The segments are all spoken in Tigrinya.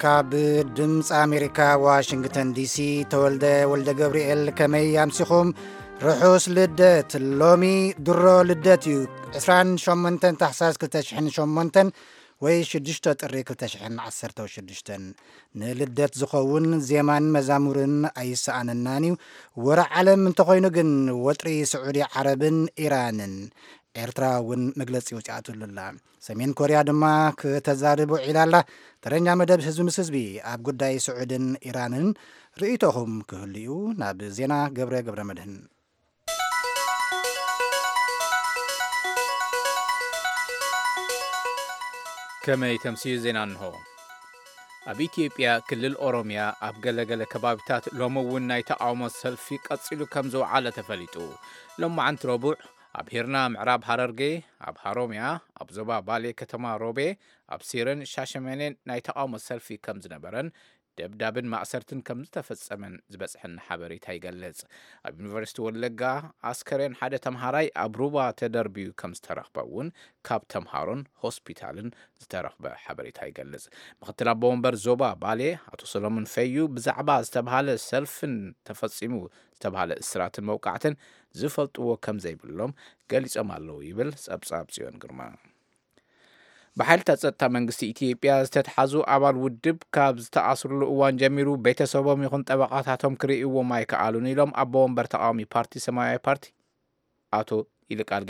ካብ ድምፂ ኣሜሪካ ዋሽንግተን ዲሲ ተወልደ ወልደ ገብርኤል ከመይ ኣምሲኹም ርሑስ ልደት ሎሚ ድሮ ልደት እዩ 28 ታሕሳስ 2008 ወይ 6 ጥሪ 2016 ንልደት ዝኸውን ዜማን መዛሙርን ኣይሰኣነናን እዩ ወርዕ ዓለም እንተኾይኑ ግን ወጥሪ ስዑዲ ዓረብን ኢራንን ኤርትራ እውን መግለፂ ውፅኣትሉላ ሰሜን ኮርያ ድማ ከተዛርቡ ዒላላ ተረኛ መደብ ህዝቢ ምስ ህዝቢ ኣብ ጉዳይ ስዑድን ኢራንን ርእይቶኹም ክህልዩ ናብ ዜና ገብረ መድህን ከመይ ተምሲል ዜና እንሆ ኣብ ኢትዮጵያ ክልል ኦሮሚያ ኣብ ገለገለ ከባቢታት ሎሚ እውን ናይ ተቃውሞ ሰልፊ ቀፂሉ ከም ዝወዓለ ተፈሊጡ ሎማዓንቲ ረቡዕ ኣብ ሂርና ምዕራብ ሃረርጌ ኣብ ሃሮሚያ ኣብ ዞባ ባሌ ከተማ ሮቤ ኣብ ሲረን ሻሸመኔን ናይ ተቃውሞ ሰልፊ ከም ዝነበረን ደብዳብን ማእሰርትን ከም ዝተፈጸመን ዝበፅሐና ሓበሬታ ይገልጽ ኣብ ዩኒቨርሲቲ ወለጋ ኣስከሬን ሓደ ተምሃራይ ኣብ ሩባ ተደርቢዩ ከም ዝተረኽበ እውን ካብ ተምሃሮን ሆስፒታልን ዝተረኽበ ሓበሬታ ይገልጽ ምክትል ኣቦ ወንበር ዞባ ባሌ ኣቶ ሰሎሞን ፈዩ ብዛዕባ ዝተባሃለ ሰልፍን ተፈጺሙ ዝተባሃለ እስራትን መውቃዕትን ዝፈልጥዎ ከም ዘይብሎም ገሊጾም ኣለዉ ይብል ጸብጻብ ጽዮን ግርማ ብሓይልታት ጸጥታ መንግስቲ ኢትዮጵያ ዝተተሓዙ ኣባል ውድብ ካብ ዝተኣስሩሉ እዋን ጀሚሩ ቤተሰቦም ይኹን ጠበቃታቶም ክርእይዎም ኣይከኣሉን ኢሎም ኣቦ ወንበር ተቃዋሚ ፓርቲ ሰማያዊ ፓርቲ ኣቶ ይልቃል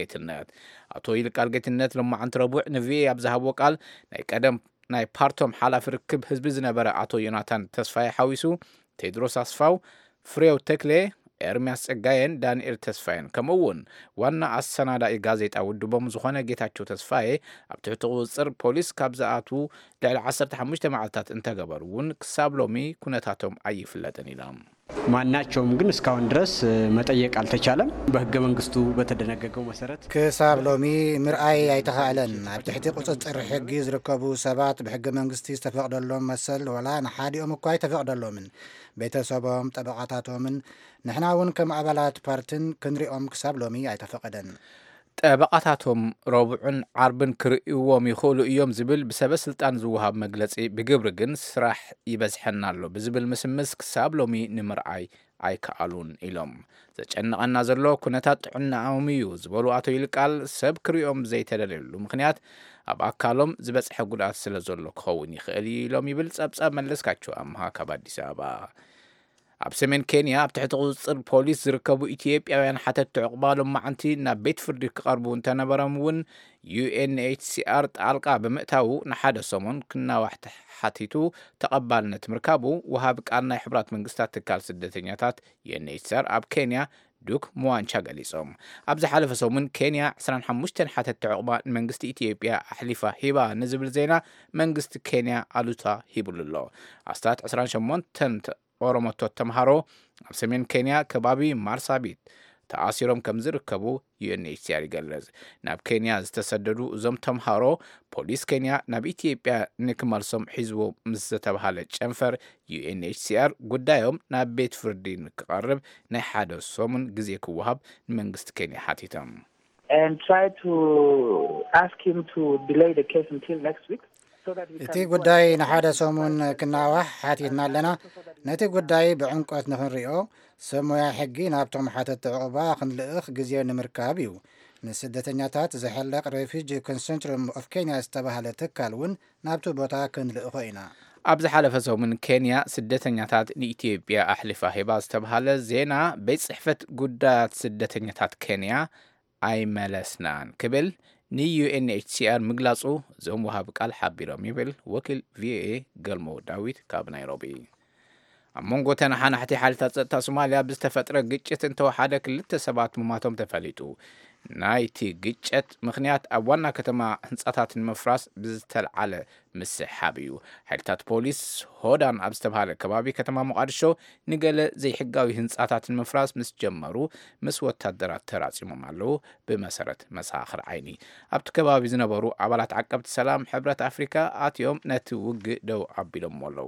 ጌትነት ሎማዓንቲ ረቡዕ ንቪኦኤ ኣብ ዝሃቦ ቃል ናይ ቀደም ናይ ፓርቶም ሓላፊ ርክብ ህዝቢ ዝነበረ ኣቶ ዮናታን ተስፋይ ሓዊሱ ቴድሮስ ኣስፋው ፍሬው ተክሌ ኤርሚያስ ጸጋየን ዳንኤል ተስፋየን ከምኡውን ዋና ኣሰናዳኢ ጋዜጣ ውድቦም ዝኾነ ጌታቸው ተስፋየ ኣብ ትሕቲ ቁፅጥር ፖሊስ ካብ ዝኣትዉ ልዕሊ 15 መዓልታት እንተገበሩ እውን ክሳብ ሎሚ ኩነታቶም ኣይፍለጥን ኢሎም ማናቸውም ግን እስካሁን ድረስ መጠየቅ አልተቻለም በህገ መንግስቱ በተደነገገው መሰረት ክሳብ ሎሚ ምርአይ ኣይተኻእለን ኣብ ትሕቲ ቁፅጥር ሕጊ ዝርከቡ ሰባት ብሕገ መንግስቲ ዝተፈቅደሎም መሰል ወላ ንሓዲኦም እኳ ኣይተፈቅደሎምን ቤተሰቦም ጠበቃታቶምን ንሕና እውን ከም ኣባላት ፓርቲን ክንሪኦም ክሳብ ሎሚ ኣይተፈቀደን ጠበቃታቶም ረቡዕን ዓርብን ክርእይዎም ይኽእሉ እዮም ዝብል ብሰበስልጣን ዝውሃብ መግለፂ ብግብሪ ግን ስራሕ ይበዝሐና ኣሎ ብዝብል ምስምስ ክሳብ ሎሚ ንምርኣይ ኣይከኣሉን ኢሎም ዘጨነቐና ዘሎ ኩነታት ጥዕናኦም እዩ ዝበሉ ኣቶ ይልቃል ሰብ ክርእዮም ዘይተደለየሉ ምክንያት ኣብ ኣካሎም ዝበፅሐ ጉድኣት ስለ ዘሎ ክኸውን ይኽእል ኢሎም ይብል ጸብጻብ መለስካቸው ኣምሃ ካብ ኣዲስ ኣበባ ኣብ ሰሜን ኬንያ ኣብ ትሕቲ ቁፅጥር ፖሊስ ዝርከቡ ኢትዮጵያውያን ሓተት ዕቁባ ሎማዓንቲ ናብ ቤት ፍርዲ ክቐርቡ እንተነበሮም እውን UNHCR ጣልቃ ብምእታው ንሓደ ሰሞን ክናዋሕ ሓቲቱ ተቐባልነት ምርካቡ ወሃቢ ቃል ናይ ሕብራት መንግስታት ትካል ስደተኛታት UNHCR ኣብ ኬንያ ዱክ ሙዋንቻ ገሊጾም ኣብ ዝሓለፈ ሰሙን ኬንያ 25 ሓተት ዕቁባ መንግስቲ ኢትዮጵያ ኣሕሊፋ ሂባ ንዝብል ዜና መንግስቲ ኬንያ ኣሉታ ሂቡሉ ኣሎ ኣስታት 28 ኦሮሞቶት ተምሃሮ ኣብ ሰሜን ኬንያ ከባቢ ማርሳቢት ተኣሲሮም ከም ዝርከቡ UNHCR ይገልጽ ናብ ኬንያ ዝተሰደዱ እዞም ተምሃሮ ፖሊስ ኬንያ ናብ ኢትዮጵያ ንክመልሶም ሒዝቦ ምስ ዝተባሃለ ጨንፈር UNHCR ጉዳዮም ናብ ቤት ፍርዲ ንክቐርብ ናይ ሓደ ሰሙን ግዜ ክወሃብ ንመንግስቲ ኬንያ ሓቲቶም and try to ask him to delay the case until next week እቲ ጉዳይ ንሓደ ሰሙን ክናዋሕ ሓቲትና ኣለና ነቲ ጉዳይ ብዕምቆት ንኽንሪኦ ሰብ ሞያ ሕጊ ናብቶም ሓተት ዕቁባ ክንልእኽ ግዜ ንምርካብ እዩ ንስደተኛታት ዘሐለቕ ሬፊጂ ኮንሰንትረም ኦፍ ኬንያ ዝተባሃለ ትካል እውን ናብቲ ቦታ ክንልእኾ ኢና ኣብ ዝሓለፈ ሰሙን ኬንያ ስደተኛታት ንኢትዮጵያ ኣሕሊፋ ሂባ ዝተባሃለ ዜና ቤት ጽሕፈት ጉዳያት ስደተኛታት ኬንያ ኣይመለስናን ክብል ንUNHCR ምግላጹ ዞም ወሃብ ቃል ሓቢሮም ይብል ወኪል VOA ገልሞ ዳዊት ካብ ናይሮቢ ኣብ መንጎ ተናሓናሕቲ ሓይልታት ጸጥታ ሶማልያ ብዝተፈጥረ ግጭት እንተወሓደ ክልተ ሰባት ምማቶም ተፈሊጡ ናይቲ ግጭት ምክንያት ኣብ ዋና ከተማ ህንጻታት ንምፍራስ ብዝተልዓለ ምስሓብ እዩ ሓይልታት ፖሊስ ሆዳን ኣብ ዝተባሃለ ከባቢ ከተማ ሞቃዲሾ ንገለ ዘይሕጋዊ ህንጻታት ንምፍራስ ምስ ጀመሩ ምስ ወታደራት ተራጺሞም ኣለዉ ብመሰረት መሳኽር ዓይኒ ኣብቲ ከባቢ ዝነበሩ ኣባላት ዓቀብቲ ሰላም ሕብረት ኣፍሪካ ኣትዮም ነቲ ውግእ ደው ኣቢሎም ኣለዉ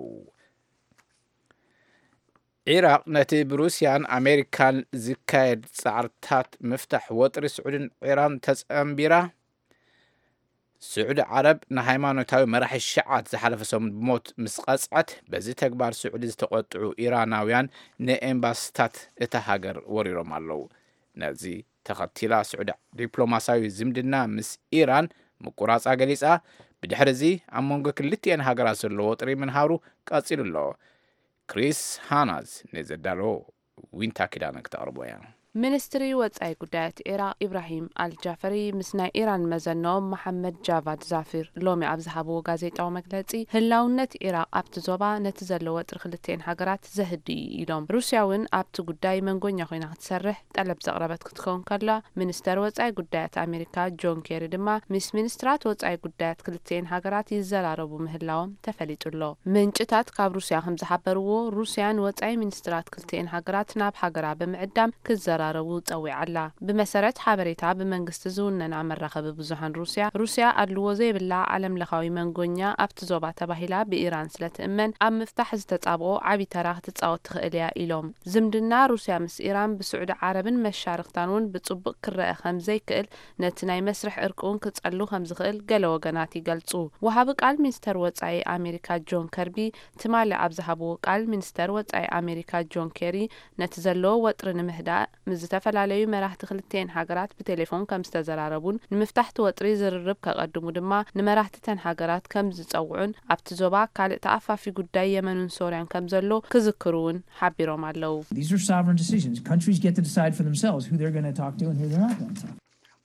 ኢራቅ ነቲ ብሩስያን ኣሜሪካን ዝካየድ ጻዕርታት ምፍታሕ ወጥሪ ስዑድን ኢራን ተጸምቢራ سعود عرب نهايمانوتاوي مراح الشعات زحلفسهم بموت مسقصعت بزي تكبار سعودي ዝተቆጥዑ ኢራናውያን ንኤምባሲታት እታ ሃገር ወሪሮም ኣለዉ ነዚ ተኸቲላ ስዑድ ዲፕሎማሲያዊ ዝምድና ምስ ኢራን ምቁራጻ ገሊጻ ብድሕሪ እዚ ኣብ መንጎ ክልቲአን ሃገራት ዘሎ ወጥሪ ምንሃሩ ቀፂሉ ኣሎ ክሪስ ሃናዝ ነዘዳሎ ዊንታ ኪዳነ ክተቕርቦ እያ ሚኒስትሪ ወጻኢ ጉዳያት ኢራቅ ኢብራሂም አልጃፈሪ ምስ ናይ ኢራን መዘኖም መሐመድ ጃቫድ ዛፊር ሎሚ ኣብ ዝሃብዎ ጋዜጣዊ መግለጺ ህላውነት ኢራቅ ኣብቲ ዞባ ነቲ ዘለዎ ወጥሪ ክልቲአን ሃገራት ዘህዲ ኢሎም ሩስያ እውን ኣብቲ ጉዳይ መንጎኛ ኮይና ክትሰርሕ ጠለብ ዘቕረበት ክትከውን ከላ ሚኒስተር ወጻኢ ጉዳያት ኣሜሪካ ጆን ኬሪ ድማ ምስ ሚኒስትራት ወጻኢ ጉዳያት ክልቲአን ሃገራት ይዘራረቡ ምህላዎም ተፈሊጡሎ ምንጭታት ካብ ሩስያ ከም ዝሓበርዎ ሩስያን ወጻኢ ሚኒስትራት ክልቲአን ሃገራት ናብ ሃገራ ብምዕዳም ክዘራ ረቡ ጸዊዓላ بمسارات حبريتا بمنغست زوننا مراخب بزحان روسيا أدلو ዘይብላ ዓለም ለኻዊ መንጎኛ ኣብቲ ዞባ ተባሂላ በኢራን ስለትእመን ኣብ ምፍታሕ ዝተጻብኦ ዓቢ ተራኽ ትጻወት ትኽእል እያ ኢሎም ዝምድና ሩስያ ምስ ኢራን ብስዑድ ዓረብን መሻርክታንን ብጽቡቅ ክረአ ከም ዘይክእል ነቲ ናይ መስርሕ እርቁን ክጸሉ ከም ዝኽእል ገለ ወገናት ይገልጹ ወሃብ ቃል ሚኒስተር ወጻኢ ኣሜሪካ ጆን ከርቢ ትማሊ ኣብ ዝሃብዎ ቃል ሚኒስተር ወጻኢ ኣሜሪካ ጆን ኬሪ ነቲ ዘሎ ወጥሪ ንምህዳእ ዝተፈላለዩ መራሕቲ ክልቲአን ሃገራት ብቴሌፎን ከም ዝተዘራረቡን ንምፍታሕ ወጥሪ ዝርርብ ከቀድሙ ድማ ንመራሕቲተን ሃገራት ከም ዝጸውዑን ኣብቲ ዞባ ካልእ ተኣፋፊ ጉዳይ የመንን ሶርያን ከም ዘሎ ክዝክሩን ሓቢሮም ኣለዉ These are sovereign decisions. Countries get to decide for themselves who they're going to talk to and who they're not going to talk to.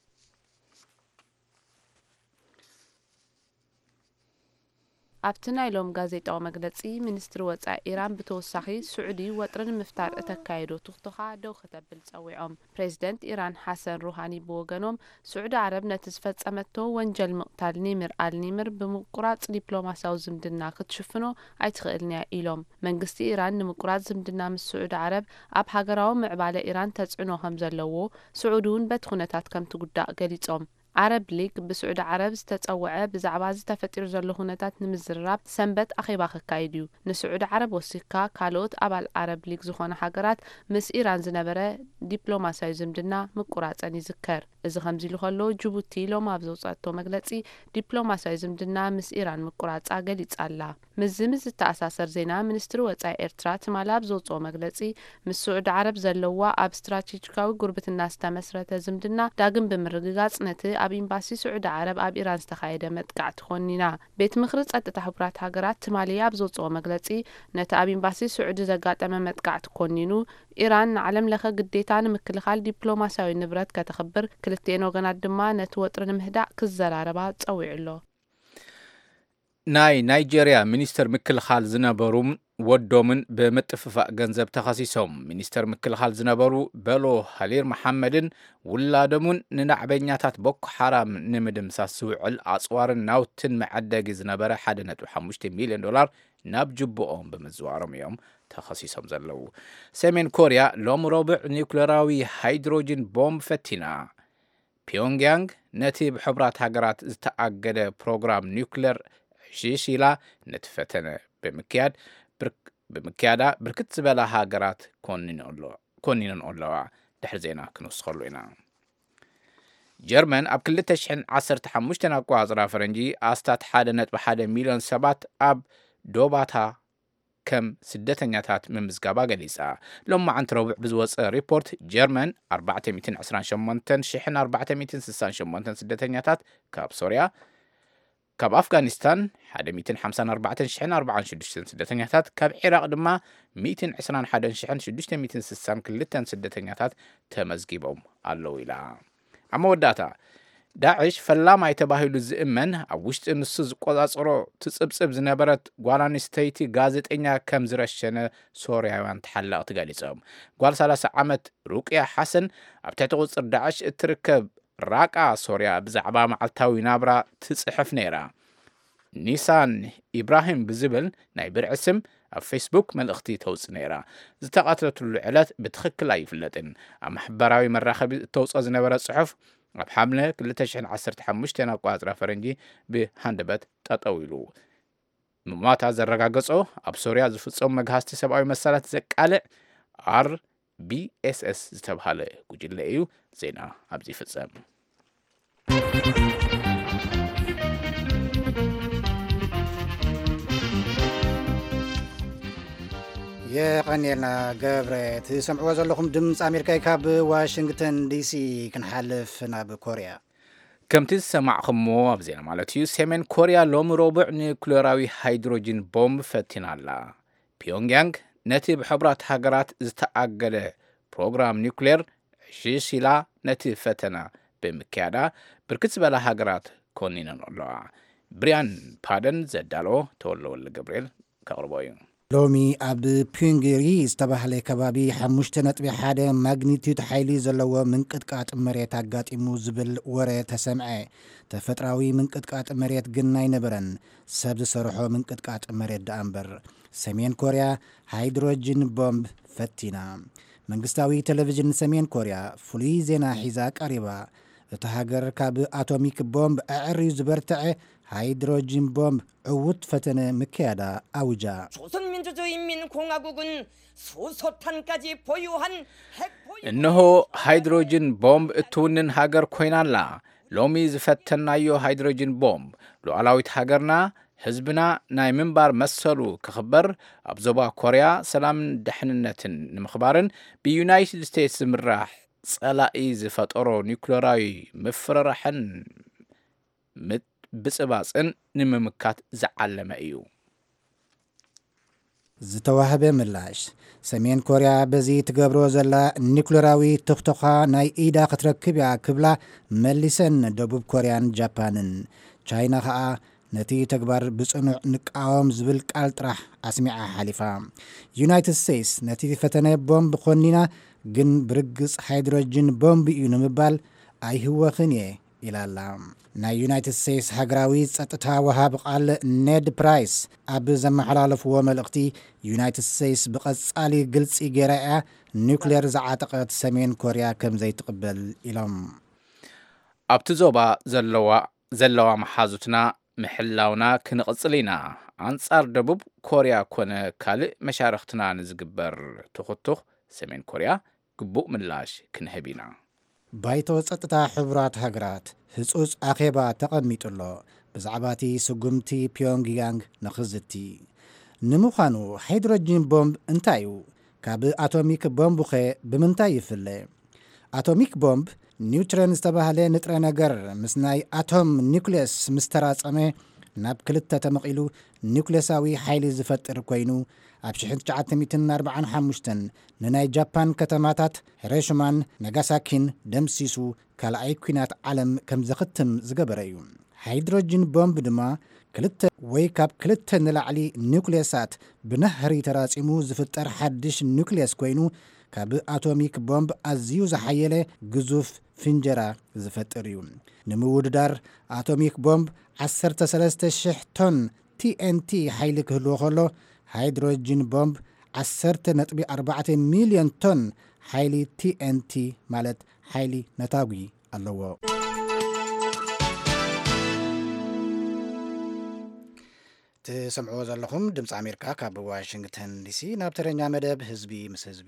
ኣብቲ ናይ ሎም ጋዜጣዊ መግለጺ ሚኒስትሪ ወጻኢ ኢራን ብተወሳኺ ስዑዲ ወጥርን ምፍታር እተካይዶ ትኽትኻ ደው ከተብል ጸዊዖም ፕሬዚደንት ኢራን ሐሰን ሩሃኒ ብወገኖም ስዑዲ ዓረብ ነቲ ዝፈጸመቶ ወንጀል ምቕታል ኒምር አልኒምር ብምቁራጽ ዲፕሎማሲያዊ ዝምድና ክትሽፍኖ ኣይትኽእልን እያ ኢሎም መንግስቲ ኢራን ንምቁራጽ ዝምድና ምስ ስዑዲ ዓረብ ኣብ ሃገራዊ ምዕባለ ኢራን ተጽዕኖ ከም ዘለዎ ስዑዲ እውን በቲ ኩነታት ከም ትጉዳእ ገሊጾም عرب ليك بسعود عرب استتصوع بزعبا ዝተፈጢሩ ዘሎ ሁነታት ንምዝራብ ሰንበት ኣኺባ ከካይድዩ ንስዑድ ዓረብ ወሲካ ካልኦት ኣባል ዓረብ ሊግ ዝኾነ ሃገራት ምስ ኢራን ዝነበረ ዲፕሎማሲያዊ ዝምድና ምቁራጽን ይዝከር እዚ ከምዚ ኢሉ ከሎ ጅቡቲ ሎም ኣብ ዘውጻቶ መግለጺ ዲፕሎማሲያዊ ዝምድና ምስ ኢራን ምቁራጻ ገሊጻላ ምዝምዝ ተኣሳሰር ዜና ሚኒስትሪ ወጻኢ ኤርትራ ትማሊ ኣብ ዘውጽኦ መግለጺ ምስ ስዑድ ዓረብ ዘለዋ ኣብ ስትራቴጂካዊ ጉርብትና ዝተመስረተ ዝምድና ዳግም ብምርግጋጽ ነቲ ኣብ ኤምባሲ ስዑድ ዓረብ ኣብ ኢራን ዝተኻየደ መጥቃዕቲ ኾኒና ቤት ምክሪ ጸጥታ ሕቡራት ሃገራት ትማሊ ኣብ ዘውጽኦ መግለጺ ነቲ ኣብ ኤምባሲ ስዑድ ዘጋጠመ መጥቃዕቲ ኾኒኑ ኢራን ንዓለም ለኸ ግዴታ ንምክልኻል ዲፕሎማሲያዊ ንብረት ከተኽብር ክልቲአን ወገናት ድማ ነቲ ወጥሪ ንምህዳእ ክዘራረባ ጸዊዑሎ ናይ ናይጄሪያ ሚኒስተር ምክልኻል ዝነበሩም ወዶምን በመጥፍፋእ ገንዘብ ተኸሲሶም ሚኒስተር ምክልኻል ዝነበሩ በሎ ሃሊር መሐመድን ውላዶምን ንናዕበኛታት ቦኮ ሓራም ንምድምሳስ ዝውዕል ኣጽዋርን ናውትን መዓደጊ ዝነበረ 1.5 ሚልዮን ዶላር ናብ ጅቡኦም ብምዝዋሮም እዮም ተኸሲሶም ዘለዉ ሰሜን ኮርያ ሎም ረቡዕ ኒውክሌራዊ ሃይድሮጅን ቦምብ ፈቲና ፒዮንግያንግ ነቲ ብሕቡራት ሃገራት ዝተኣገደ ፕሮግራም ኒውክሌር ሺሺላ ነትፈተነ ብምክያዳ ብርክት ዝበላ ሃገራት ኮኒነን ኣለዋ ድሕሪ ዜና ክንወስኸሉ ኢና ጀርመን ኣብ 2015 ኣቆጻጽራ ፈረንጂ ኣስታት 1.1 ሚልዮን ሰባት ኣብ ዶባታ ከም ስደተኛታት ምምዝጋባ ገሊጻ ሎም ማዓንቲ ረቡዕ ብዝወፀ ሪፖርት ጀርመን 429,468 ስደተኛታት ካብ ሶርያ ካብ ኣፍጋኒስታን 154,046 ስደተኛታት ካብ ኢራቅ ድማ 121,662 ስደተኛታት ተመዝጊቦም ኣለዉ ኢላ ኣብ መወዳእታ ዳዕሽ ፈላማይ ተባሂሉ ዝእመን ኣብ ውሽጢ ንሱ ዝቆጻጽሮ ትጽብጽብ ዝነበረት ጓል ኣንስተይቲ ጋዜጠኛ ከም ዝረሸነ ሶርያውያን ተሓላቕቲ ገሊጾም ጓል 30 ዓመት ሩቅያ ሐሰን ኣብ ትሕቲ ቁጽር ዳዕሽ እትርከብ ራቃ ሶርያ ብዛዕባ መዓልታዊ ናብራ ትጽሕፍ ነይራ ኒሳን ኢብራሂም ብዝብል ናይ ብርዒ ስም ኣብ ፌስቡክ መልእኽቲ ተውጽእ ነይራ ዝተቐትለትሉ ዕለት ብትኽክል ኣይፍለጥን ኣብ ማሕበራዊ መራኸቢ ተውጽኦ ዝነበረ ጽሑፍ ኣብ ሓምለ 2015 ኣቆጻጽራ ፈረንጂ ብሃንደበት ጠጠው ኢሉ ምሟታ ዘረጋገጾ ኣብ ሶርያ ዝፍጸም መግሃስቲ ሰብኣዊ መሳላት ዘቃልዕ RBSS ዝተባሃለ ጉጅለ እዩ ዜና ኣብዚ ፍጸም የቀኔልና ገብረት ሰምዕዎ ዘለኹም ድምፂ ኣሜሪካ ካብ ዋሽንግተን ዲሲ ክንሓልፍ ናብ ኮርያ ከምቲ ዝሰማዕኹምዎ ኣብ ዜና ማለት እዩ ሰሜን ኮርያ ሎሚ ረቡዕ ኒኩሌራዊ ሃይድሮጅን ቦምብ ፈቲናላ ፒዮንግያንግ ነቲ ብሕቡራት ሃገራት ዝተኣገደ ፕሮግራም ኒኩሌር ሽሽላ ነቲ ፈተና ብምክያዳ ብርክት ዝበላ ሃገራት ኮኒነን ኣለዋ ብሪያን ፓደን ዘዳሎ ተወልደ ገብርኤል ከቕርቦ እዩ ሎሚ ኣብ ፒንግሪ ዝተባህለ ከባቢ 5.1 ማግኒቲዩድ ሓይሊ ዘለዎ ምንቅጥቃጥ መሬት ኣጋጢሙ ዝብል ወሬ ተሰምዐ ተፈጥራዊ ምንቅጥቃጥ መሬት ግን ኣይነበረን ሰብ ዝሰርሖ ምንቅጥቃጥ መሬት ደኣ እምበር ሰሜን ኮርያ ሃይድሮጅን ቦምብ ፈቲና መንግስታዊ ቴሌቪዥን ሰሜን ኮርያ ፍሉይ ዜና ሒዛ ቀሪባ እቲ ሃገር ካብ ኣቶሚክ ቦምብ ኣዕርዩ ዝበርትዐ ሃይድሮጅን ቦምብ ዕውት ፈተነ ምክያዳ ኣውጃ 조선민주주의인민공화국은 소소탄까지 보유한 እነሆ ሃይድሮጅን ቦምብ እትውንን ሃገር ኮይናላ ሎሚ ዝፈተናዮ ሃይድሮጅን ቦምብ ሉዓላዊት ሃገርና ህዝብና ናይ ምንባር መሰሉ ክኽበር ኣብ ዞባ ኮርያ ሰላምን ድሕንነትን ንምኽባርን ብዩናይትድ ስቴትስ ዝምራሕ ጸላኢ ዝፈጠሮ ኒኩሌራዊ ምፍርራሕን ብጽባጽን ንምምካት ዝዓለመ እዩ ዝተዋህበ ምላሽ ሰሜን ኮርያ በዚ ትገብሮ ዘላ ኒኩሌራዊ ትኽትኻ ናይ ኢዳ ክትረክብ እያ ክብላ መሊሰን ደቡብ ኮርያን ጃፓንን ቻይና ከዓ ነቲ ተግባር ብጽኑዕ ንቃወም ዝብል ቃል ጥራሕ ኣስሚዓ ሓሊፋ ዩናይትድ ስቴትስ ነቲ ፈተነ ቦምብ ኮኒና ግን ብርግጽ ሃይድሮጅን ቦምብ እዩ ንምባል ኣይህወኽን እየ ኢላላ ናይ ዩናይትድ ስቴትስ ሃገራዊ ጸጥታ ወሃብ ቃል ኔድ ፕራይስ ኣብ ዘመሓላለፍዎ መልእኽቲ ዩናይትድ ስቴትስ ብቐጻሊ ግልጺ ጌራ እያ ኒኩሌር ዝዓጠቐት ሰሜን ኮርያ ከም ዘይትቕበል ኢሎም ኣብቲ ዞባ ዘለዋ መሓዙትና ምሕላውና ክንቕጽል ኢና ኣንጻር ደቡብ ኮርያ ኮነ ካልእ መሻርክትና ንዝግበር ትኽቱኽ ሰሜን ኮርያ ግቡእ ምላሽ ክንህብ ኢና ባይቶ ጸጥታ ሕቡራት ሃገራት ህጹጽ ኣኼባ ተቐሚጡሎ ብዛዕባ እቲ ስጉምቲ ፒዮንግያንግ ንኽዝቲ ንምዃኑ ሃይድሮጅን ቦምብ እንታይ እዩ ካብ ኣቶሚክ ቦምብ ኸ ብምንታይ ይፍለ ኣቶሚክ ቦምብ ኒውትረን ዝተባህለ ንጥረ ነገር ምስ ናይ ኣቶም ኒኩሌስ ምስ ተራጸመ ናብ ክልተ ተመቒሉ ኒኩሌሳዊ ሓይሊ ዝፈጥር ኮይኑ ኣብ 1945 ንናይ ጃፓን ከተማታት ሂሮሺማን ናጋሳኪን ደምሲሱ ካልኣይ ኩናት ዓለም ከም ዘኽትም ዝገበረ እዩ ሃይድሮጅን ቦምብ ድማ ክልተ ወይ ካብ ክልተ ንላዕሊ ኒኩሌሳት ብነህሪ ተራጺሙ ዝፍጠር ሓድሽ ኒኩሌስ ኮይኑ ካብ ኣቶሚክ ቦምብ ኣዝዩ ዝሓየለ ግዙፍ ፍንጀራ ዝፈጥር እዩ ንምውድዳር ኣቶሚክ ቦምብ 13,000 ቶን TNT ሓይሊ ክህልዎ ከሎ ሃይድሮጅን ቦምብ 10.4 ሚልዮን ቶን ሓይሊ TNT ማለት ሓይሊ ነታጉ ኣለዎ ትሰምዕዎ ዘለኹም ድምፂ ኣሜሪካ ካብ ዋሽንግተን ዲሲ ናብ ተረኛ መደብ ህዝቢ ምስ ህዝቢ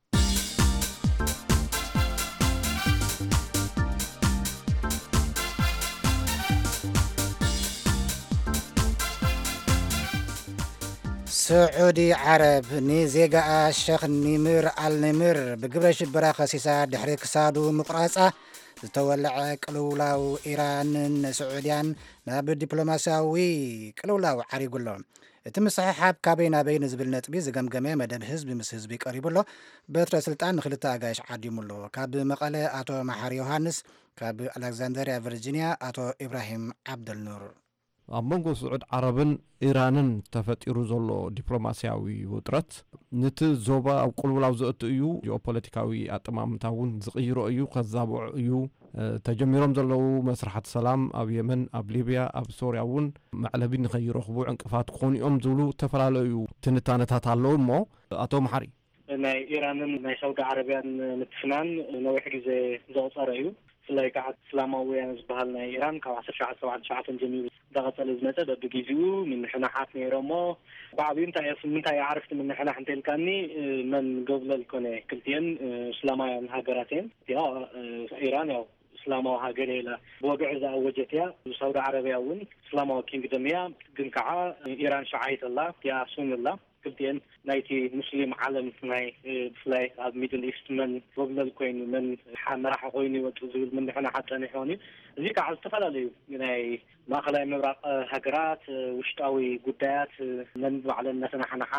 ስዑዲ ዓረብ ንዜጋኣ ሸኽ ኒምር ኣልኒምር ብግብረ ሽበራ ኸሲሳ ድሕሪ ክሳዱ ምቁራፃ ዝተወልዐ ቅልውላው ኢራንን ስዑድያን ናብ ዲፕሎማስያዊ ቅልውላው ዓሪጉሎ እቲ ምስሕሓብ ካበይ ናበይ ንዝብል ነጥቢ ዝገምገመ መደብ ህዝቢ ምስ ህዝቢ ቀሪቡሎ በትረ ስልጣን ንክልተ ኣጋይሽ ዓዲሙሎ ካብ መቐለ ኣቶ መሓር ዮሃንስ ካብ ኣሌክዛንደርያ ቨርጂንያ ኣቶ ኢብራሂም ዓብደልኑር ኣብ መንጎ ስዑድ ዓረብን ኢራንን ተፈጢሩ ዘሎ ዲፕሎማስያዊ ውጥረት ነቲ ዞባ ኣብ ቁልውላው ዘእቱ እዩ ጂኦፖለቲካዊ ኣጠማምታ እውን ዝቕይሮ እዩ ከዛብዑ እዩ ተጀሚሮም ዘለዉ መስራሓት ሰላም ኣብ የመን ኣብ ሊብያ ኣብ ሶርያ እውን መዕለቢ ንኸይረኽቡ ዕንቅፋት ክኾኑ እዮም ዝብሉ ተፈላለዩ ትንታነታት ኣለዉ እሞ ኣቶ መሓሪ ናይ ኢራንን ናይ ሳውዲ ዓረብያን ምትፍናን ነዊሕ ግዜ ዘቑፀረ እዩ ፍላይ ከዓ እስላማውያን ዝበሃል ናይ ኢራን ካብ 1979 ጀሚሩ ዳቐፀለ ዝመፀ በብግዚኡ ምንሕናሓት ነይሮሞ ብዓብዩ ምንታይ ዓረፍቲ ምንሕናሕ እንተኢልካኒ መን ገብለል ኮነ ክልቲአን እስላማውያን ሃገራት እየን ኢራን ያው እስላማዊ ሃገር ኢላ ብወግዕ ዝኣወጀትያ ሳውዲ ዓረብያ እውን እስላማዊ ኪንግደም እያ ግን ከዓ ኢራን ሸዓይት ኣላ ያ ሱንላ ክልቲአን ናይቲ ሙስሊም ዓለም ናይ ብፍላይ ኣብ ሚድል ኢስት መን ጎብለል ኮይኑ መን መራሒ ኮይኑ ይወጡ ዝብል ምን ንሕና ሓጠን ይኾን እዚ ከዓ ዝተፈላለዩ ናይ ማእኸላይ ምብራቅ ሃገራት ውሽጣዊ ጉዳያት መን ባዕለን እናተናሓናሓ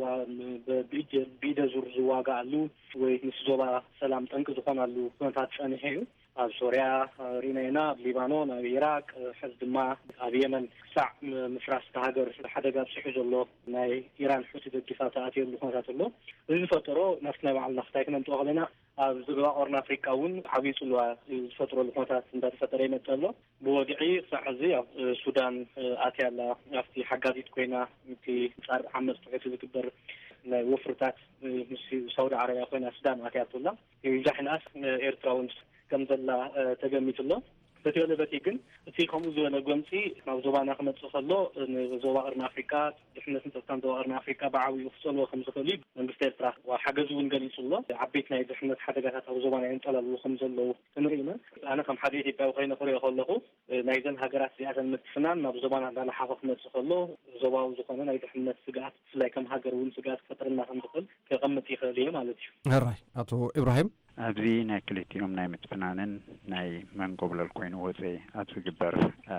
ብኢደ ዙር ዝዋጋኣሉ ወይ ምስ ዞባ ሰላም ጠንቂ ዝኾናሉ ኩነታት ፀኒሐ እዩ ኣብ ሶርያ ሪናይና ኣብ ሊባኖን ኣብ ኢራቅ ሕዚ ድማ ኣብ የመን ክሳዕ ምፍራስ ሃገር ሓደጋ ፅሑ ዘሎ ናይ ኢራን ሕቲ ደጊፋት ኣትየሉ ኩነታት ኣሎ እዚ ዝፈጠሮ ናፍቲ ናይ ባዕልና ክታይ ክነምጥኦ ከለና ኣብ ዝግባ ቆርን ኣፍሪካ እውን ዓብዪ ፅልዋ ዝፈጥረሉ ኩነታት እንዳተፈጠረ ይመጽ ኣሎ ብወግዒ ክሳዕ ሕዚ ኣብ ሱዳን ኣትያላ ኣብቲ ሓጋዚት ኮይና እቲ ጻር ዓመፅ ጥሕቲ ዝግበር ናይ ወፍርታት ምስ ሳውዲ ዓረብያ ኮይና ሱዳን ኣትያቶላ ይብዛሕናስ ኤርትራ እውን ከም ዘላ ተገሚትሎ በተወለ በቲ ግን እቲ ከምኡ ዝበለ ጎምፂ ናብ ዞባና ክመፅእ ከሎ ዞባ ቀርኒ ኣፍሪካ ድሕነት ንፀጥታን ዞባ ቀርኒ ኣፍሪካ ብዓብዪ ክፀልዎ ከም ዝኽእል እዩ መንግስቲ ኤርትራ ሓገዝ እውን ገሊጹ ኣሎ ዓበይቲ ናይ ድሕነት ሓደጋታት ኣብ ዞባና የንጠላልዉ ከም ዘለዉ ክንርኢ ኢና ኣነ ከም ሓደ ኢትዮጵያዊ ኮይነ ክሪኦ ከለኹ ናይዘን ሃገራት እዚኣተን ምትፍናን ናብ ዞባና እንዳላሓፈ ክመፅእ ከሎ ዞባዊ ዝኾነ ናይ ድሕነት ስጋኣት ብፍላይ ከም ሃገር እውን ስጋኣት ክፈጥረና ከም ዝኽእል ከቐምጥ ይኽእል እየ ማለት እዩ ሕራይ ኣቶ ኢብራሂም ኣብዚ ናይ ክልቲኦም ናይ ምጥፍናንን ናይ መንጎብለል ኮይኑ ወፅእ ኣብ ዝግበር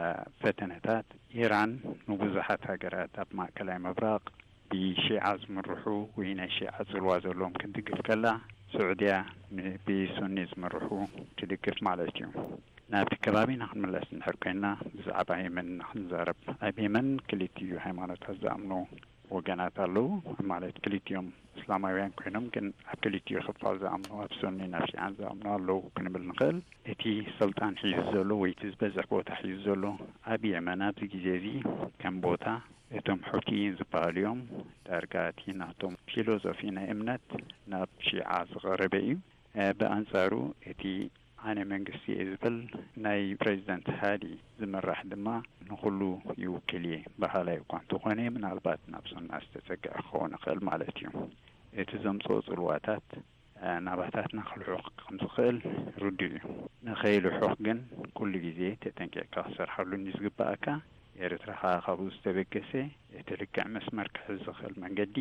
ፈተነታት ኢራን ንብዙሓት ሃገራት ኣብ ማእከላይ ምብራቅ ብሺዓ ዝምርሑ ወይ ናይ ሺዓ ፅልዋ ዘለዎም ክትድግፍ ከላ ስዑድያ ብሱኒ ዝምርሑ ትድግፍ ማለት እዩ ናብቲ ከባቢና ክንምለስ ንድሕር ኮይና ብዛዕባ የመን ክንዛረብ ኣብ የመን ክልቲኡ ሃይማኖታት ዝኣምኑ ወገናት ኣለዉ ማለት ክልቲኦም እስላማውያን ኮይኖም ግን ኣብ ክልቲኡ ክፋል ዝኣምኑ ኣብ ሱኒ ናብ ሺዓን ዝኣምኑ ኣለዉ ክንብል ንኽእል እቲ ስልጣን ሒዙ ዘሎ ወይ እቲ ዝበዝሕ ቦታ ሒዙ ዘሎ ኣብ የመን ኣብዚ ግዜ እዚ ከም ቦታ እቶም ሕቲይን ዝበሃሉ እዮም ዳርጋ እቲ ናቶም ፊሎዞፊ ናይ እምነት ናብ ሺዓ ዝቐረበ እዩ ብኣንጻሩ እቲ ኣነ መንግስቲ እየ ዝብል ናይ ፕሬዚደንት ሃዲ ዝመራሕ ድማ ንኹሉ ይውክል እየ ባህላዊ እኳ እንተኾነ ምናልባት ናብ ሱና ዝተፀግዐ ክኸውን ይኽእል ማለት እዩ እቲ ዘምፅኦ ፅልዋታት ናባታትና ክልሑቕ ከም ዝኽእል ርዱእ እዩ ንኸይልሑቕ ግን ኩሉ ግዜ ተጠንቂቕካ ክሰርሓሉን ዝግባእካ ኤርትራ ካብኡ ዝተበገሰ እቲ ልክዕ መስመር ክሕዝ ዝኽእል መንገዲ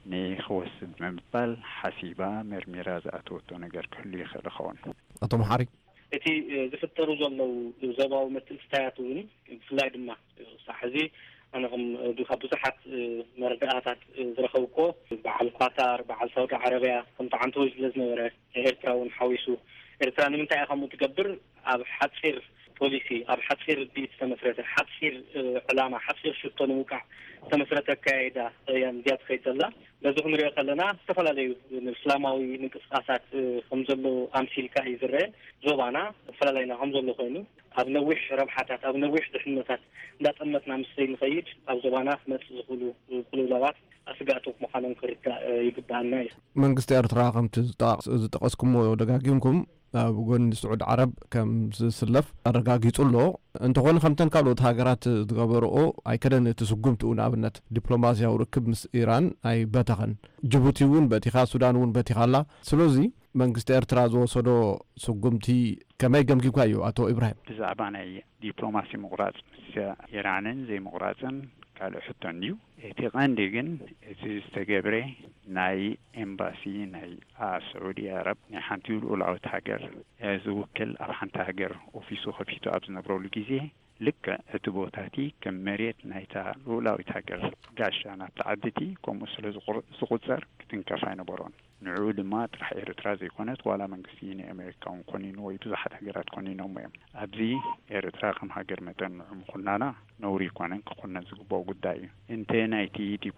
ንክወስድ ምባል ሓሲባ መርሚራ ዝኣተወቶ ነገር ክህሉ ይኽእል ይኸውን ኣቶ መሓሪ እቲ ዝፍጠሩ ዘለው ዞባዊ ምትእስሳያት እውን ብፍላይ ድማ ሳዕ ሕዚ ኣነ ካብ ብዙሓት መረዳእታት ዝረኸብኮ በዓል ኳታር በዓል ሳውዲ ዓረብያ ከም ተዓንተወ ስለዝነበረ ኤርትራ እውን ሓዊሱ ኤርትራ ንምንታይ እያ ከምኡ ትገብር ኣብ ሓፂር ፖሊሲ ኣብ ሓፂር ቢት ዝተመስረተ ሓፂር ዕላማ ሓፂር ሽቶ ንምውቃዕ ዝተመስረተ ኣካያይዳ እያ እንድያ ትኸይድ ዘላ በዚ ክንሪኦ ከለና ዝተፈላለዩ እስላማዊ ምንቅስቃሳት ከም ዘለዎ ኣምሲልካ እዩ ዝርአ ዞባና ዝተፈላለዩና ከም ዘሎ ኮይኑ ኣብ ነዊሕ ረብሓታት ኣብ ነዊሕ ድሕነታት እንዳጠመትና ምስዘይ ንኸይድ ኣብ ዞባና ክመፅእ ዝኽእሉ ቅልውላባት ኣስጋእቶ ምዃኖም ክርዳእ ይግባአና እዩ መንግስቲ ኤርትራ ከምቲ ዝጠቐስኩሞ ደጋጊምኩም ኣብ ጎኒ ስዑድ ዓረብ ከም ዝስለፍ ኣረጋጊጹ ኣሎ እንተኾነ ከምተን ካልኦት ሃገራት ዝገበርኦ ኣይከደን እቲ ስጉምቲኡ ንኣብነት ዲፕሎማስያዊ ርክብ ምስ ኢራን ኣይበተኸን ጅቡቲ እውን በቲኻ ሱዳን እውን በቲኻላ ስለዚ መንግስቲ ኤርትራ ዝወሰዶ ስጉምቲ ከመይ ገምጊምካ እዩ ኣቶ ኢብራሂም ብዛዕባ ናይ ዲፕሎማሲ ምቁራፅ ምስ ኢራንን ዘይምቁራፅን ካልእ ሕቶን እዩ እቲ ቀንዲ ግን እቲ ዝተገብረ ናይ ኤምባሲ ናይ ሳዑዲ ዓረብ ናይ ሓንቲ ልኡላዊት ሃገር ዝውክል ኣብ ሓንቲ ሃገር ኦፊሱ ከፊቱ ኣብ ዝነብረሉ ግዜ ልክዕ እቲ ቦታቲ ከም መሬት ናይታ ልኡላዊት ሃገር ጋሻ ናብቲ ዓድቲ ከምኡ ስለ ዝቁፀር ክትንከፍ ኣይነበሮን ንዑ ድማ ጥራሕ ኤርትራ ዘይኮነት ዋላ መንግስቲ ንኣሜሪካ እውን ኮኒኑ ወይ ብዙሓት ሃገራት ኮኒኖም እዮም ኣብዚ ኤርትራ ከም ሃገር መጠን ንዑ ምኹናና ነውሪ ይኮነን ክኹነን ዝግባኦ ጉዳይ እዩ እንተ ናይቲ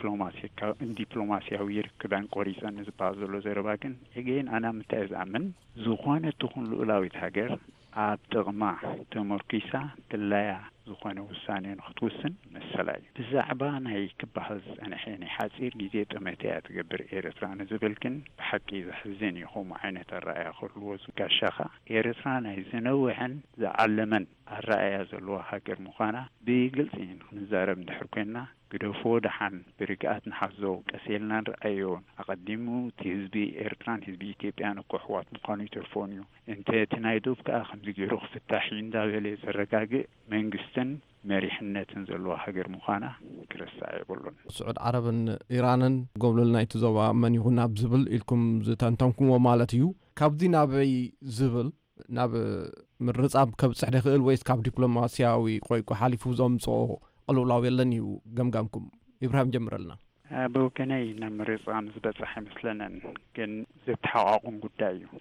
ዲፕሎማስያዊ ርክባን ቆሪፀን ዝበሃል ዘሎ ዘረባ ግን ኤገን ኣና ምንታይ ዝኣምን ዝኾነ ትኹን ልኡላዊት ሃገር ኣብ ጥቕማ ተመርኪሳ ክለያ ዝኾነ ውሳኔ ንኽትውስን መሰላይ ብዛዕባ ናይ ክባህዝ ኣነሕኒ ሓፂር ግዜ ጥመትያ ትገብር ኤርትራ ንዝብል ግን ብሓቂ ዘሕዝን ይኹም ዓይነት ኣረኣያ ክህልዎ ዝጋሻኻ ኤርትራ ናይ ዝነውሕን ዝዓለመን ኣረኣያ ዘለዋ ሃገር ምዃና ብግልፂ ክንዛረብ እንድሕር ኮይንና ግደፎ ደሓን ብርግኣት ንሓዞ ቀሲልና ንርአዮ ኣቐዲሙ እቲ ህዝቢ ኤርትራን ህዝቢ ኢትዮጵያን እኮ ኣሕዋት ምዃኑ ይተርፎን እዩ እንተ ናይ ዶብ ከዓ ከምዚ ገይሩ ክፍታሕ እንዳበለ ዘረጋግእ መንግስትን መሪሕነትን ዘለዋ ሃገር ምዃና ክረሳዕ የብሉን ስዑድ ዓረብን ኢራንን ጎብለል ናይቲ ዞባ መን ይኹን ናብ ዝብል ኢልኩም ዝተንተንኩምዎ ማለት እዩ ካብዚ ናበይ ዝብል ናብ ምርጻብ ከብፅሕ ደኽእል ወይስ ካብ ዲፕሎማስያዊ ቆይቆ ሓሊፉ ዘምጽኦ قلولاو يلن يو ገምጋምኩም ኢብራሂም ጀምረልና በወገነይ ናብ ምርጻም ዝበጽሕ ይመስለናን ግን ዝተሓቋቁም ጉዳይ እዩ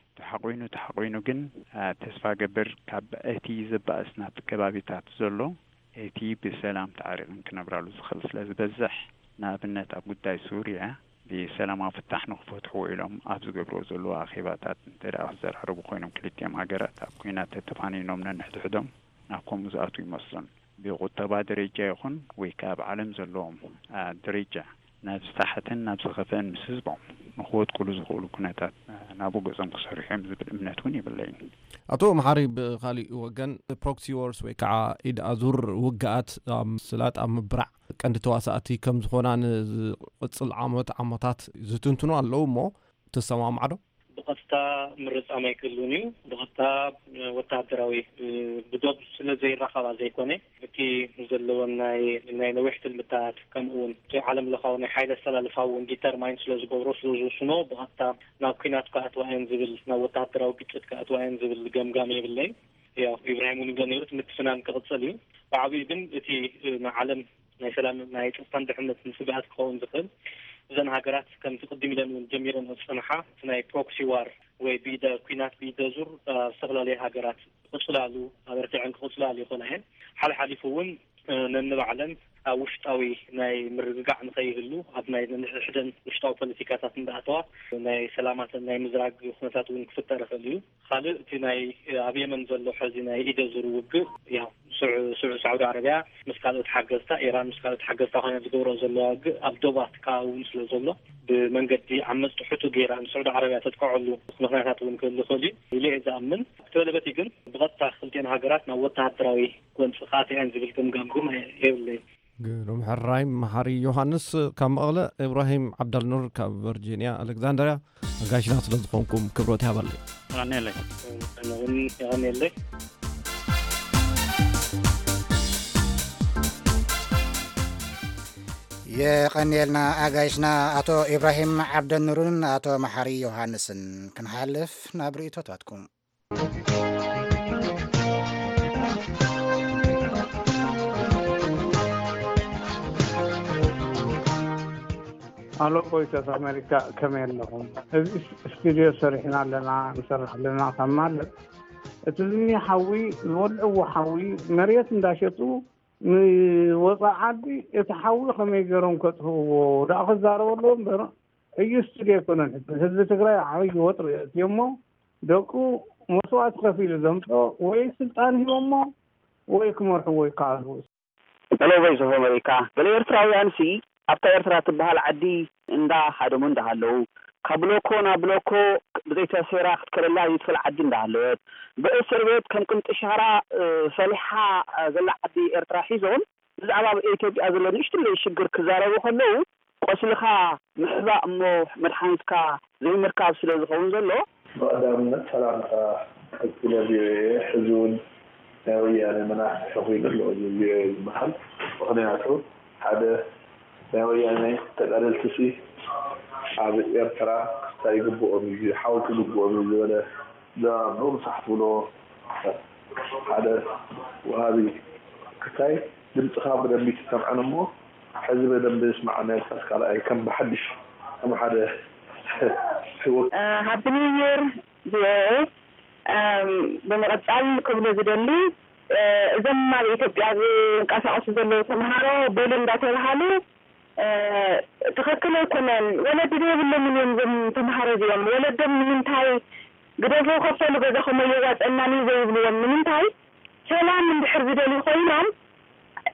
ተሓቆይኑ ግን ተስፋ ገበር ካብ እቲ ዝበኣስና ከባቢታት ዘሎ እቲ ብሰላም ተዓሪቕን ክነብራሉ ዝኽእል ስለ ዝበዝሕ ንኣብነት ኣብ ጉዳይ ሱርያ ብሰላማዊ ፍታሕ ንኽፈትሕዎ ኢሎም ኣብ ዝገብሮ ዘለዉ ኣኼባታት እንተደኣ ክዘራረቡ ኮይኖም ክልቲኦም ሃገራት ኣብ ኩናት ተተፋኒኖም ነንሕድሕዶም ናብ ከምኡ ዝኣቱ ይመስሉን بقطبة درجة يخون ويكاب عالم زلهم درجة نفس تحتن نفس خفان مسزبهم نخوض كل زغول كناتات نابو قزم قصريحهم زبل امناتوني بالليل أتو محاري بخالي وقن بروكسي وورس ويكعا إد أزور وقعات سلات أم برع كانت تواساتي كم زخونان قصل عامتات زتونتونو اللو مو تسمع معدو بقطة مرز أمايك اللونيو بقطة وتعدراوي بدوب سلزي الرخاوة زي كوني بكي نزلوا ناي نوحت المتاعات كمون في عالم لخاوني حايلة سلا لفاون جيتار ماين سلز بوروس لوزو سنو بقطة ناوكينات كأت وين زبل ناو تعدراو بيتشت كأت وين زبل جمجامي باللي يا إبراهيم ونجانيوت متفنان كغتصلي بعبي بن تي عالم ناي سلام ناي تستندح من سبعات كون زخل زن هاجرات كم تقدم لنا جميعا الصنحة ناي بروكسي وار وبيدا كينات بيدا زور استغلال هاجرات قصلالو هاجرتين قصلالي خلاهن حال حليفون ننبعلن وشتاوي ناي مرجع نخيهلو أبناء نحدن وشتاو بوليتيكات ندعتوا ناي سلامات ناي مزرعة خناتات ونكفتر خليو خالد ناي أبي من زلوا حزين ناي إذا زروج يا سعودية عربية مسكالة حجزتا إيران مسكالة حجزتا هنا بدورة زلوا أبدوبات كاون سل زلوا بمن قدي عمست حتو جيران سعودية عربية تتقعلو خناتات ونكل خلي اللي إذا أمن تولى بتيجن بغطى خلتين هاجرات نوتها التراوي كنت خاطئ أنزل كم اللي قولوا محرايم محاري يوحنس كم أغلى إبراهيم عبد النور كفرجينيا ألكسندريا قاشنا صدقكم كبروتها بالله غني لي غني لي يقنيلنا أجايشنا أتو إبراهيم عبد النور أتو محاري يوحنسن كنحلف نابريتو تاتكم ألو كويس أمريكا كمان لهم استوديو صريحنا لنا نصرح لنا كمال تزني حوي الوضع وحوي مريت نداشتو وضع عادي يتحول كما يجرون كتبوا داخل زاروا لهم برا أي استوديو كنا هذا تقرأ عايز وتر يومه دوكو مسوات خفيف زمتو ويسلطان يومه ويكمر هو يقالوا ألو كويس أمريكا بالإرتراويان سي أبتا إرترا تبهال عدي إندا حدمون دهالو كبلوكو نابلوكو بغيتا سيراخ تكرلا يدخل عدي دهالوت بأسر بيت كم كنت إشهارا صالحة زلا عدي إرترا حيزون زعبا بإيتوبيا زلا نشتري شجر كزارة وخلو قوسلخا محبا أمو مرحانتكا زي مركاب سلا زخون زلو وأدام سلام الكلابي حزون ويانا مناح شخوين اللي المحل وخديناتو هذا يعني تقرر تسي عبد إرترا تيجبوا أمي حاول تجبوا أمي ولا ده نور صحفونه هذا وهذه كتاي بنتخاب ده بيتسمع عنه مو حزب ده بيسمع ناس قال أي كم بحدش أما هذا هو Happy New Year زي بمرتال كل زدلي زمان إثيوبيا كاسة زلوا سمهارو بولن داتل حالو تخكلوا كمان ولا تدري ولا من يوم تمهارو زيهم ولا دم من تاي قدروا خفوا لجزاهم يجات أنني زي اليوم من تاي سلام من بحر زدلي خوينام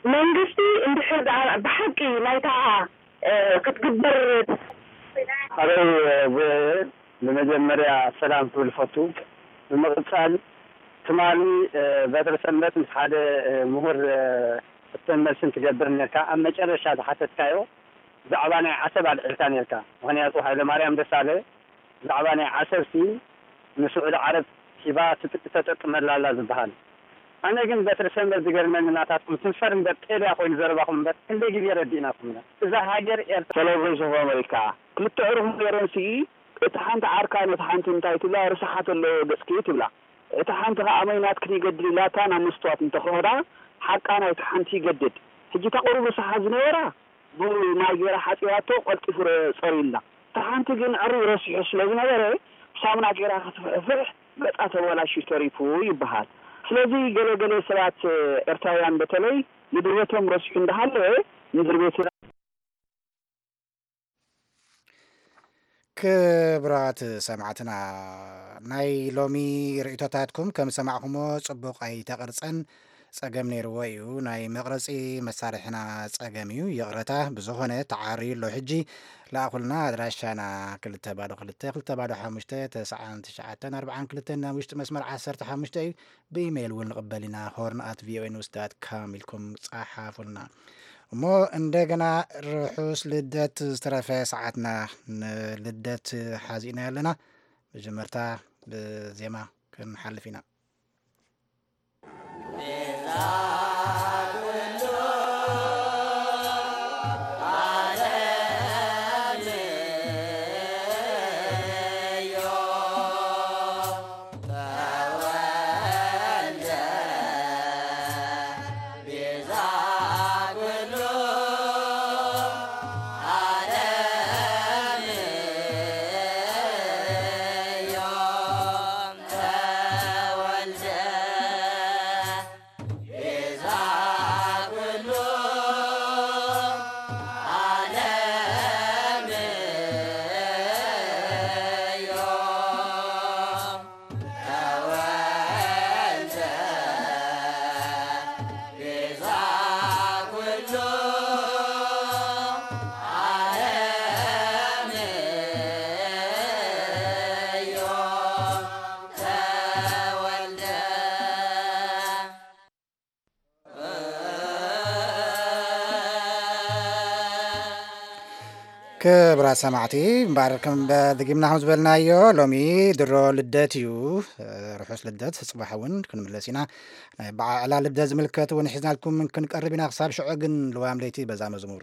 መንግስቲ እንድሕር ብሓቂ ናይታ ክትግበር هذا بمجمريا سلام تولفቱ بمقصال تمالي بدر سنت مس حدا مهر التملسن تجبر نركا اما مጨረሻ حتتكايو زعباني عسب على الإركان يركا وهنا يطوح هذا مريم دسالة زعباني عسب سي نسوء العرب شبا تتمر لا زبهان أنا جن بترسم بدقر من ناتاتكم تنفرم بتقلي أخوي نزربكم بس كل ده جدير الدينكم إذا هاجر فلو بيشوف أمريكا كل تعرفون يرنسي اتحانت عاركان اتحانت انتايت لا رسحات اللي بسكيت لا اتحانت غامينات كني قدري لا تانا مستوات انتخودا حقانا اتحانت يقدد هجي تقرب صحة زنورة بو ما يجرى حاتياتو قلت فر صريلا اتحانت جن عرو رسيح سلازم هذا سامنا جرى فرح بقى ولا شي تريفو يبهال ስለዚህ ገለገለ ሰላት ኤርትራውያን በተለይ ለድርበቶም ረስሑ እንዳሃለ ንድርቤት ክብራት ሰማዕትና ናይ ሎሚ ርእቶታትኩም ከም ሰማዕኹሞ ጽቡቕ ኣይተቐርጸን ጸገም ነይርዎ እዩ ናይ መቕረጺ መሳርሕና ጸገም እዩ ይቕረታ ብዝኾነ ተዓርዩሎ ሕጂ ላእኹልና ኣድራሻና 225 ውሽጢ መስመር 15 እዩ ብኢሜይል እውን ንቕበል ኢና horn@voanews.com ኢልኩም ጻሓፉልና እሞ እንደገና ርሑስ ልደት ዝተረፈ ሰዓትና ንልደት ሓዚእና ያለና መጀመርታ ብዜማ ክንሓልፍ ኢና كبرا سمعتي مباركم بذقيمنا حمز بالنايو لومي درو لداتيو رحوس لدات صباحون كن ملسينا على لدات زملكات ونحزنا لكم من كن قربنا خصاب شعقن لوام ليتي بزا مزمور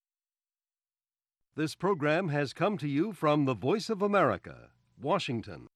This program has come to you from the Voice of America, Washington.